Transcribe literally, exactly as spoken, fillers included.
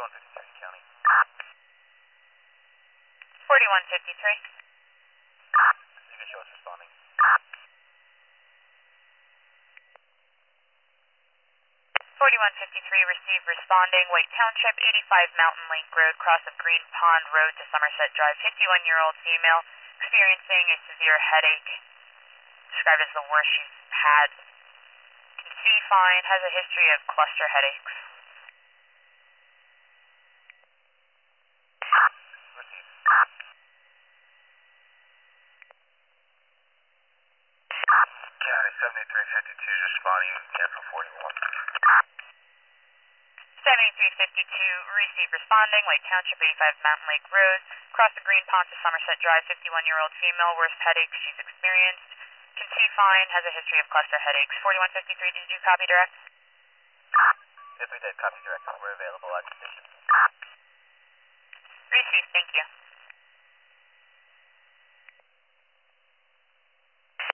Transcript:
forty-one fifty-three County. forty-one fifty-three. You can show us responding. forty-one fifty-three, receive responding, White Township, eighty-five Mountain Lake Road, cross of Green Pond Road to Somerset Drive, fifty-one-year-old female, experiencing a severe headache, described as the worst she's had. Can see fine, has a history of cluster headaches. Receive. County seventy-three fifty-two, responding, cancel forty-one. seventy-three fifty-two, receive responding, White Township, eighty-five Mountain Lake Road, cross the Green Pond to Somerset Drive, fifty-one-year-old female, worst headaches she's experienced. Can see fine, has a history of cluster headaches. forty-one fifty-three, did you copy direct? Yes, we did. Copy direct. We're available at station.